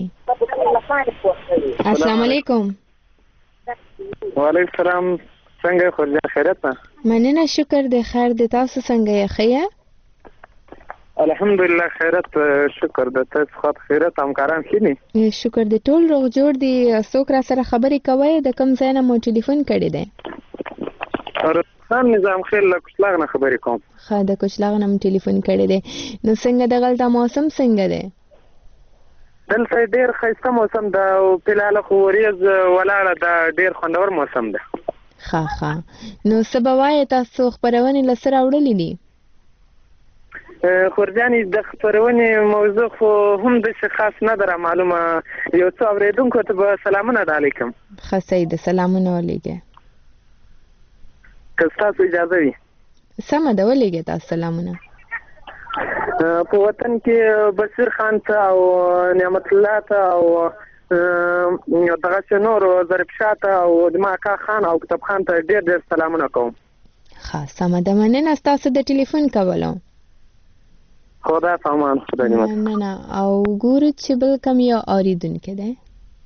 السلام علیکم وعلیکم السلام څنګه خورجان خیرت مننه شکر د خیر د تاسو څنګه یې خیا الحمدلله خیرت شکر د تاسو خاط خیرت همکاران خینی شکر د ټول روغ جوړ دي څوک را سره خبرې کوي د کم ځای نه مو ټلیفون کړی دی خان نظام خیر له کوچلاغ نه خبرې کوم خا د کوچلاغ نه ټلیفون کړی دی نو څنګه د غلطه موسم څنګه دی دلته ډیر ښایسته موسم ده او بلاله خو ریز ولاړه ده ډیر خوندور موسم ده ښه نو سبوای تاسو خبرونه لسره وړلې دي خورجاني د خبرونه موضوع خو هم د خاص نه دره معلومه یو څو اوریدونکو ته سلامونه علیکم خاصه د سلامونه علیکم که تاسو اجازه وي سمه ده ولېږه تاسو سلامونه په وطن کې بشیر خان ته او نعمت الله ته او دغه نور ظریف شاه ته او دماکا خان او کتاب خان ته ډېر سلامونه کوم خاصه سمه ده مننه تاسو د ټلیفون کولو خدا پامان خدای نیمت مننه او ګورو چې بل کم یو اوریدونکو ده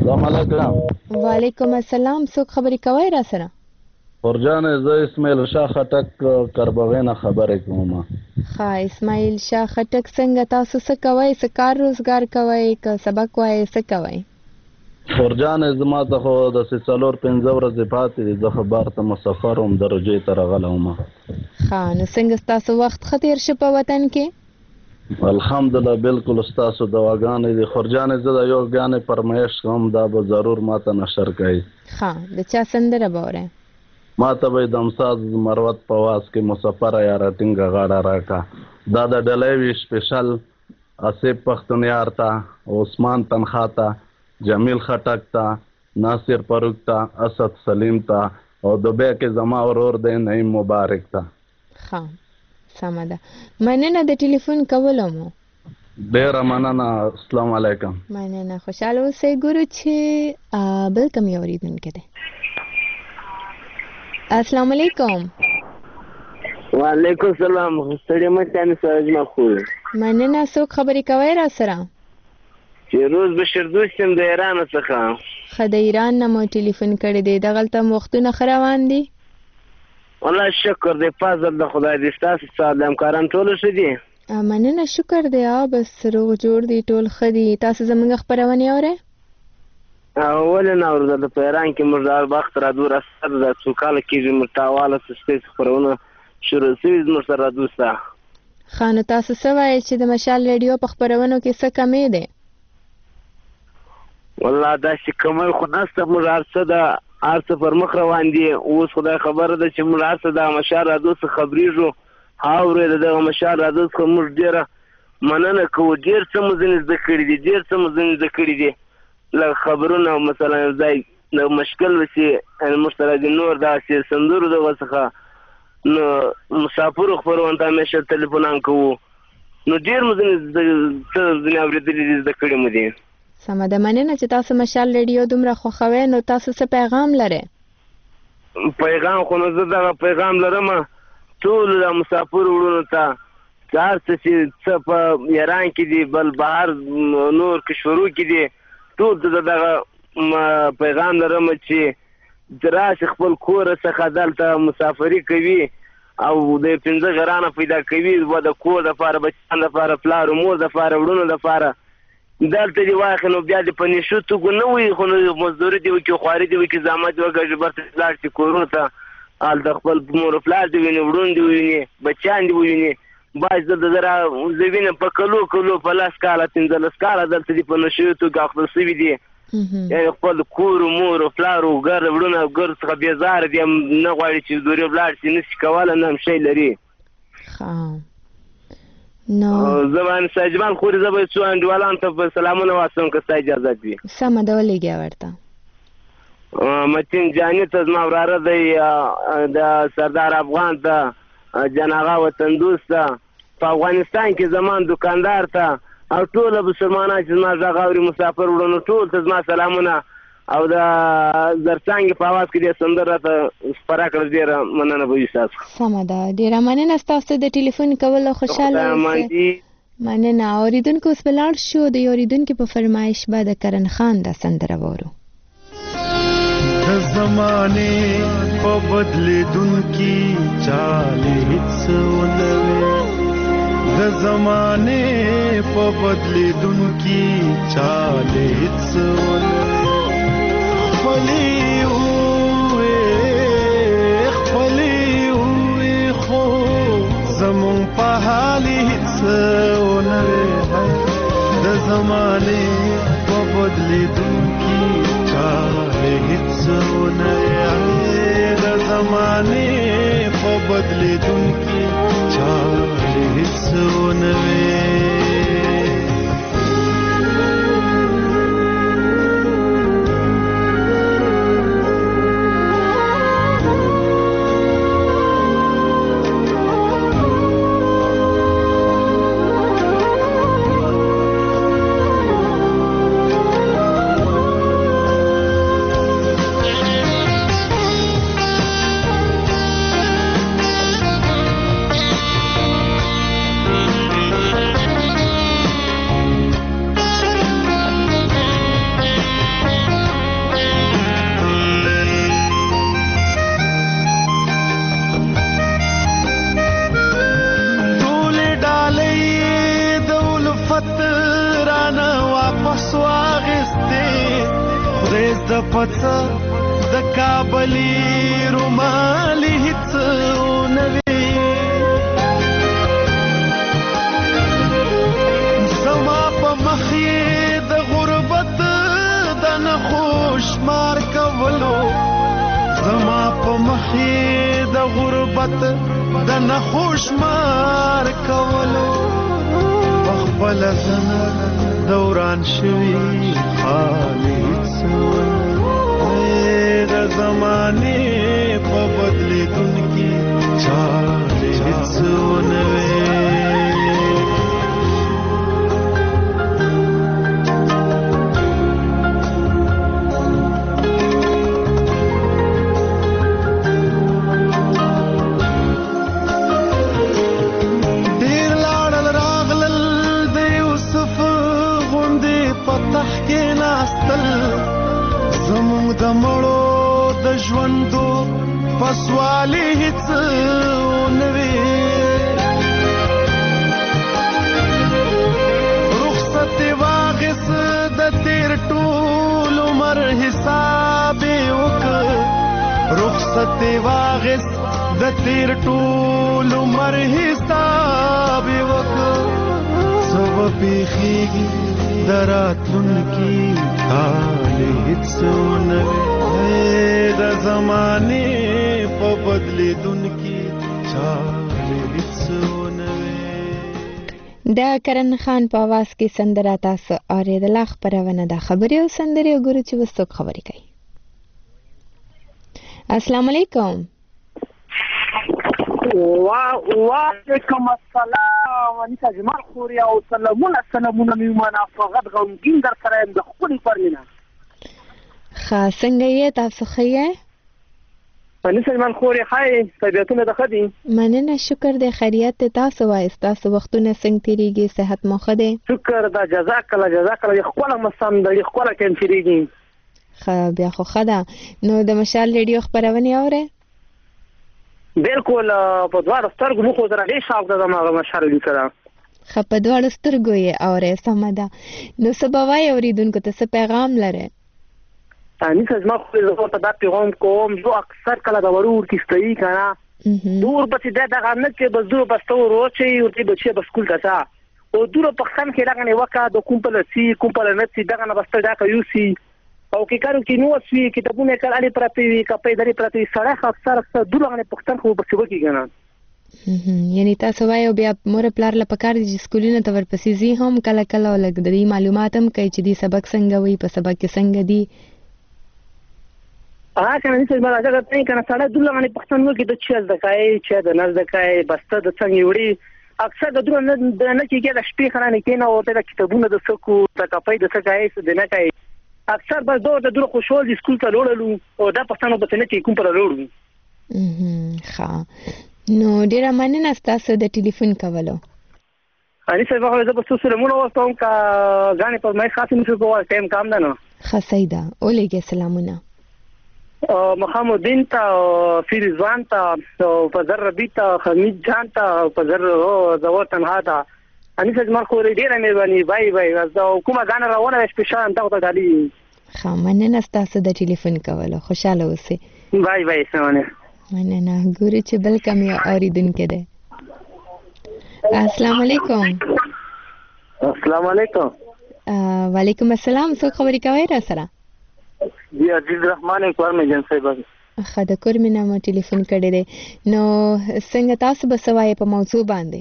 السلام علیکم. وعلیکم السلام. څوک خبرې کوي را سره؟ فرجان زه اسماعیل شاه خټک کربغې نه خبرې کوم. ښه اسماعیل شاه خټک څنګه تاسو څه کوئ؟ څه کار روزګار کوئ که سبق وایئ څه کوئ؟ فرجان زما ته خو د 4-5 ورځې پاتې دي. زه خو بار ته مسافر وم درجې ته راغلی وم. ښه نو څنګه ستاسو وخت ښه تېر شه په وطن کې؟ الحمدلله بالکل ستاسو دواګانې دي. فرجان زه د یو ګانې فرمایش کوم دا به ضرور ماته نشر کوي. ښه د چا سندره به اورئ؟ ما ته به د امساز مروت په واز کې مسافره یاره ټینګه غاړه راکا. دا د ډلۍ وي سپیشل آصف پښتونیار ته، عثمان تنخوا ته، جمیل خټک ته، ناصر فاروق ته، اسد سلیم ته او دبی کې زما ورور دی نعیم مبارک ته. ښه سمه ده. مننه د ټلیفون کولو مو. ډېره مننه. السلام علیکم. مننه. خوشحاله اوسئ. ګورو چې بل کوم یو اورېدونکی دی. السلام علیکم. وعلیکم السلام. ستړي مه کېنئ سراج مخور. مننه. څوک خبرې کوئ را سره؟ فیروز بشیر دوست یم د ایران څخه. ښه د ایران نه مو ټلیفون کړی دی. دغلته مو وختونه ښه روان دي؟ والله شکر دی فضل د خدای دی. ستاسو څه د همکاران ټول ښه دي؟ مننه شکر دی. بس روغ جوړ دي ټول ښه دي. تاسو زموږ خپرونې اورئ؟ ولې نه اورو؟ د په ایران کې موږ د وخت رادیو رسد د څو کاله کېږي موږ تاواله ستاسو خپرونه شروع شوي زموږ سره رادیو سته. ښه نو تاسو څه وایئ چې د مشال ریډیو په خپرونو کې څه کمی دی؟ والله داسې کمی خو نشته. موږ هر څه د هر څه پر مخ روان دي. اوس خدای خبره ده چې موږ هر څه د مشال رادیو څخه خبرېږو. اورئ د دغه مشال رادیو څخه موږ ډېره مننه کوو. ډېر څه مو ځینې زده کړي دي. ډېر څه مو ځینې زده کړي دي. لکه خبرونه مثلا یو ځای د مشکل وشي موږ سره د نور داسې سندرو دغه څخه نو مسافرو خپرونه ته همیشه تلیفونان کوو. نو ډېر مو ځینې اورېدلي دي زده کړي مو دي. سمه ده. مننه چې تاسو مشال ریډیو دومره خوښوئ. نو تاسو څه پیغام لرئ؟ پیغام خو نو زه دغه پیغام لرم ټولو د مسافرو وروڼو ته چې هر څه چې څه په ایران کې دي بل بهر نور کشورو کې دي ټول ته دغه پیغام لرم چې راشي خپل کور څخه دلته مسافري کوي او د 15 غرانه پیدا کوي و د کور دپاره بچیان دپاره پلار و مور دپاره وروڼو دپاره دلته دې واخلي. نو بیا دې په نشو توګه نه وي خو نو مزدوري دې وکړي خواري دې وکړي زحمت دې وګټي برته لاړ شي کورونو ته هلته خپل مور پلار دې ویني وروڼ دې وویني بچیان دې وویني. باز زه وینم په کلو په 10 کاله 15 کاله دلته دې په نشو توګه اخته شوي دي. خپل کور و مور و پلار و ګر وروڼه ګر څخه بېزاره دي نه غواړي چې مزدوري ولاړ شي نشي کولی نه هم شی لري. زه باندې ساجمان خوري زه به څو انډیوالانو ته په سلامونه واستوم که ستا اجازت وي. سمه ده ولېږه ورته. متین جاني ته زما وراره دی د سردار افغان ته جناغه وطن دوست ته په افغانستان کې زمان دکاندار ته او ټوله مسلمانان چې زما غږ اوري مسافر وروڼو ټول ته زما سلامونه او د زرڅانګې په اواز کې دې سندره راته خپره کړه. ډېره مننه به وي ستاسو. سمه ده. ډېره مننه ستاسو د ټلیفون کولو. خوشحاله اوسئ. مننه. اورېدونکو اوس به لاړ شو. د یو اورېدونکي په فرمایش به د کرن خان دا سندره واورو. د زمانې په بدلېدونکي چالې هېڅ ونه وي. د زمانې په بدلېدونکي چالې هېڅ ونه وي. خپلې وې خو زمونږ په حال هېڅ ونه وي. د زمانې په بدلېدونکي چالې هېڅ ونه وي. د زمانې په بدلېدونکي چالې هېڅ ونه وي. زپڅه د کابلی رومالی هیڅ نوی زما په مخې د غربت د نخوش مار کولو زما په مخې د غربت د نخوش مار کولو خپل زنه دوران شوی خالی څون د زمانه په بدلیدونکي چاله څون زمونږ د مړو د ژوندو پسوالي هیڅ نوي رخصت واغس د تیر ټول عمر حساب وکړ رخصت واغس د تیر ټول عمر حساب وکړ سب پیخیږي دراتون کی حالی هیڅونه د زمانه په بدلیدون کی چاله هیڅونه دا کرن خان په आवाज کې سندره تاسو اوریدل خبرونه د خبري او سندري وګورئ چې وسوک خبري کوي. السلام علیکم. وعلیکم السلام ونیسا جمال خوري او سلامونه میمانه فقط غمګین در سره د خپل پرمینه خاص څنګه یې تاسو خیه ونیسا جمال خوري خای طبيعتونه د خدي مننه شکر د خیریت تاسو وای تاسو وختونه څنګه تیریږي صحت مو خده شکر دا جزاک الله خپل مسام د خپل کې تیریږي خا بیا خو خدا نو د مشال ریډیو خبرونه اوره بالکل په دوار سترګو مخ وزره ډېر شاوق د ما مشال لیکره په دوار سترګو یې اوره سم ده نو سبا وای اوریدونکو ته څه پیغام لره اني څه ما خو زه ته دا پیغام کوم جو اکثر کله د ورور کیستای کنه دور په دې دغه نه کې بس دور په ستو روچي او دې بچي په سکول کتا او دور په خان کې راغنه وکا د کوم په نتی دغه نه بس دا کوي او کې کارو کې نو سوي کتابونه کړه علي پرتی کپې درې پرتی سره اکثر دغه پښتون خو په څه وکی کنه یعنی تاسو وایو بیا مور پلار له پکار دي سکولونه ته ورپسې زی هم کله کله لګ د دې معلومات هم کوي چې دې سبق څنګه وي په سبق کې څنګه دي کنه چې ما راځه ته کنه سره دغه نه پښتون نو کې د چا ځکای چې د نز ځکای بسته د څنګه وړي اکثر د دغه نه کېږي د شپې خرانه کې نه او ته کتابونه د سکو د کپې د څنګه څه نه کوي اکثر بس د دغه خوشحال دي سکول ته لوړلو او دا پښتنو په تنه کې کوم پر لوړو ښه نو ډیر مننه تاسو د ټلیفون کولو اني څه وخت زه په څه سره مونږ وستم کا غانې په مې خاطر مې په ټیم کام ده نو خسیدا اولېګه سلامونه محمد دین ته فیروزوان ته په ذر ربی ته حمید جان ته په ذر زوات تنها ته اني څه مر خو ډیره مهرباني بای زه کومه غانې راوړل سپیشال ته ډالي مننه تاسو د ټلیفون کولو خوشاله اوسئ بای سلامونه مننه ګوري چې بل کم یو اوریدونکو ده السلام علیکم السلام علیکم وعلیکم السلام څو خبرې کوي را سره جی عزیز رحمان کور مې جن صاحب خدای کور مې نامو ټلیفون کړی دی نو څنګه تاسو به سوای په موضوع باندې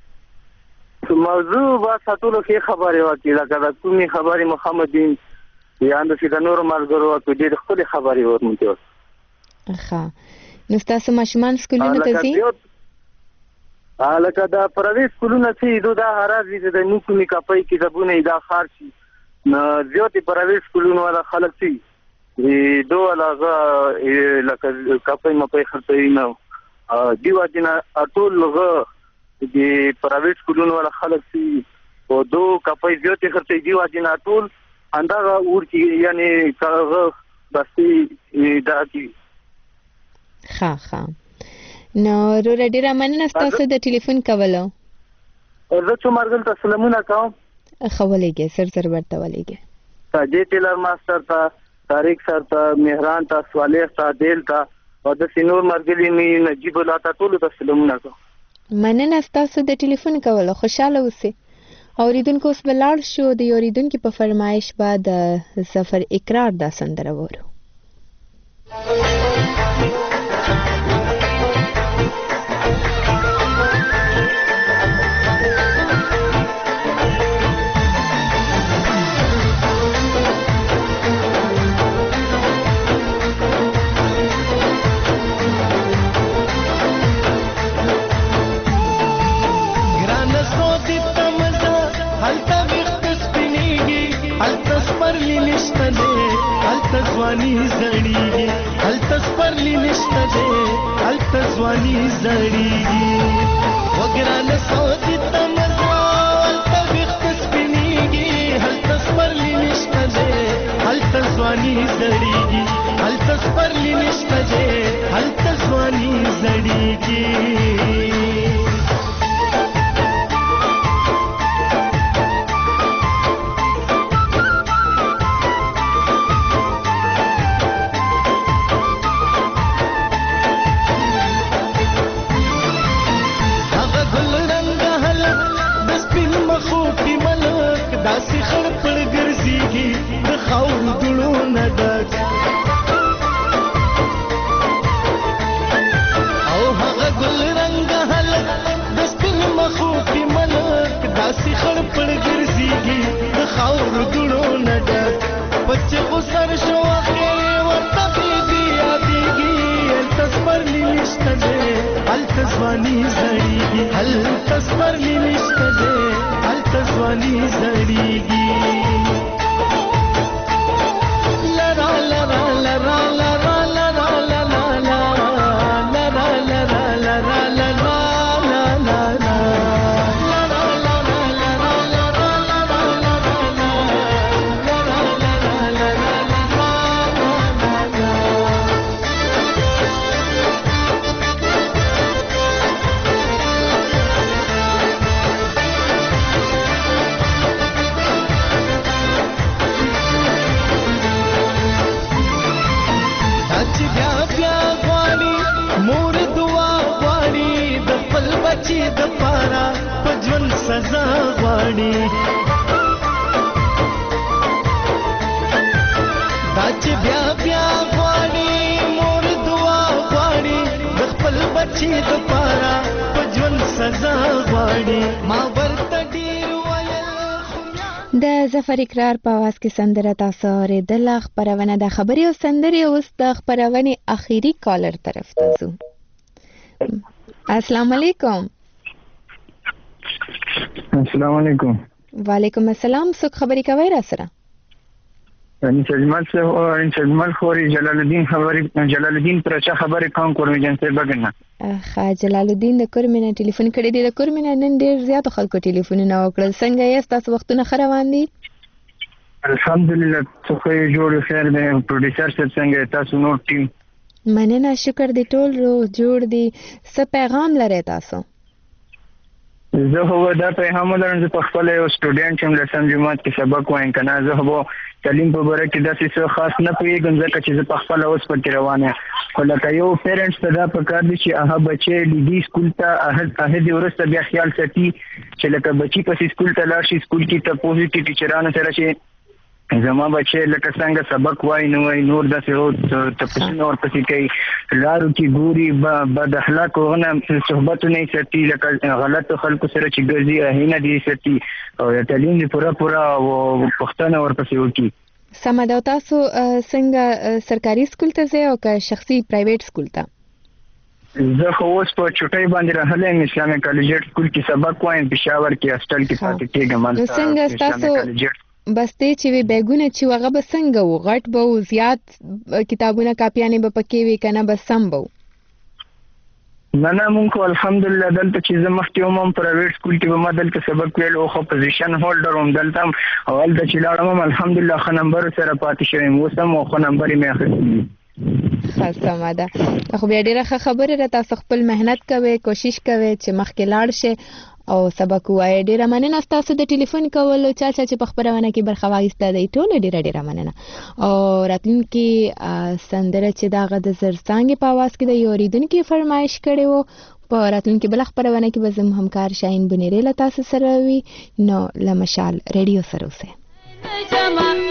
موضوع با ساتلو کې خبره وکړه لکه کومي خبره محمد دین یا د نور ملګرو او د خپل خبره ورمنته ښه نو تاسو ماشومان سکولونو ته ځي لکه دا پرایویټ سکولونه چې دا راځي د نو کومي کپای کې دبونه دا خارشي نو زیاتې پرایویټ سکولونو ولا خلک سي دوه لغه لکه کپای مپای خرڅوي نو دیو جنا ټول لغه د پرایویټ سکولونو ولا خلک سي او دو کپای زیاتې خرڅوي دیو جنا ټول اندازه ور کې یعنی کاغه بسې دا کی ښه نو ډیره مننه تاسو د ټلیفون کولو زه چې مرګل ته سلامونه کوم خولېږي سر ورته ولېږي دې ټیلر ماستر ته طارق سر ته، مهران ته، صالح ته، عادل ته او د سینور مرګلي می نجیب الله ته ټول ته سلامونه کوم. مننه ستاسو د ټلیفون کولو، خوشاله اوسئ. اوریدونکو اوس بلاړ شو د اوریدونکو په فرمایش بعد ظفر اقرار دا سندره وورو. ځواني زړیږي هلته سپرلی نشته دی هلته ځواني زړیږي وګرانه سودی ته مزه هلته ویښت سپینیږي هلته سپرلی نشته دی هلته ځواني زړیږي هلته سپرلی نشته دی هلته ځواني زړیږي. داسې خړ پړ ګرځيږي د خاورو دړو نه ډک او هغه ګل رنګ هلک د سپین مخو کې ملک داسې خړ پړ ګرځيږي د خاورو دړو نه ډک پچ غسر شو اخر ورته بيبي ياديږي هلته سپرلی نشته دی هلته ځواني زړیږي هلته سپرلی نشته دی هلته ځواني زړیږي. لرا لرا لرا لرا لرا لرا لرا لرا لرا لرا چې د پارا پجون سزا غواړي دا چې بیا بیا غواړي مور دعا غواړي د خپل بچي د پارا پجون سزا غواړي ما ورته ډیر ویل. د ظفر اقرار په आवाज کې سندره تاسو اوریدله. خبرونه د خبري او سندري اوس د خبرونې اخیری کالر طرف ته ځو. السلام علیکم. السلام علیکم. وعلیکم السلام. څوک خبرې کوي را سره؟ انشاءالله خوري جلال الدین پر چا خبرې کوم کورمه جنسه بګنه. جلال الدین د کورمنه ټلیفون کړی دی. د کورمنه نن ډیر زیات خلکو ټلیفونونه وکړل. څنګه یې تاسو وختونه خروان دي؟ الحمدلله څه جوړ خیر دی. پروډوسر څنګه تاسو نو ټیم؟ مننه شکر دی ټول روغ جوړ دی. څه پیغام لري تاسو؟ زه هو دا پیغام لرم چې په خپل یو سټوډنټ چې لسم جماعت کې سبق وایم کنه زه هو تعلیم په باره کې داسې څه خاص نه پوهېږم ځکه چې زه په خپل اوس پکې روان یم خو لکه یو پیرنټس ته دا پکار دي چې هغه بچی لیدي سکول ته هغه دې وروسته بیا خیال ساتي چې لکه بچی پسې سکول ته لاړ شي سکول کې تپوس کې ټیچرانو سره چې زما بچی لکه څنګه سبق وای نو وای نور داسې تپوسونه ورپسې کوي لارو کې ګوري بد اخلاق ونه صحبتونه یې ساتي لکه غلطو خلکو سره چې ګرځي هینه دې ساتي او تعلیم دې پوره پښتنه ورپسې وکړي. سمه ده. تاسو څنګه سرکاري سکول ته ځئ او که شخصي پرایویټ سکول ته؟ زه خو اوس په چټۍ باندې راغلی یم اسلامي کالجیټ سکول کې سبق وایم پېښور کې هاسټل کې پاتې کېږم. څنګه ستاسو بس ته چې وی بیگونه چې هغه به څنګه وو؟ غټ به وو؟ زیات کتابونه کاپیانې به پکې وي کنه بس سم به وو؟ نه مونږ الحمدلله دلته چې زه مخکې وم پرایویټ سکول کې به ما دلته سبق ویل او خو پوزیشن هولډر وم دلته او هلته چې لاړم الحمدلله ښه نمبر سره پاتې شوم اوس هم ښه نمبر مې اخیستی. ښه سمه ده. خو بیا ډېره ښه خبره ده. تاسو خپل محنت کوئ کوشش کوئ چې مخکې لاړ شئ او سبق وایي. ډیره مننه تاسو د ټلیفون کولو چا چې په خبرونه کې برخه واخیسته دی ټول ډیره مننه. او راتلونکي سندره چې داغه د زرڅانګې په आवाज کې د یو اوریدونکو فرمایش کړي وو په راتلونکي بل خبرونه کې به زم همکار شاهین بنيري له تاسو سره وي. نو لمشال ریډیو سره اوسه.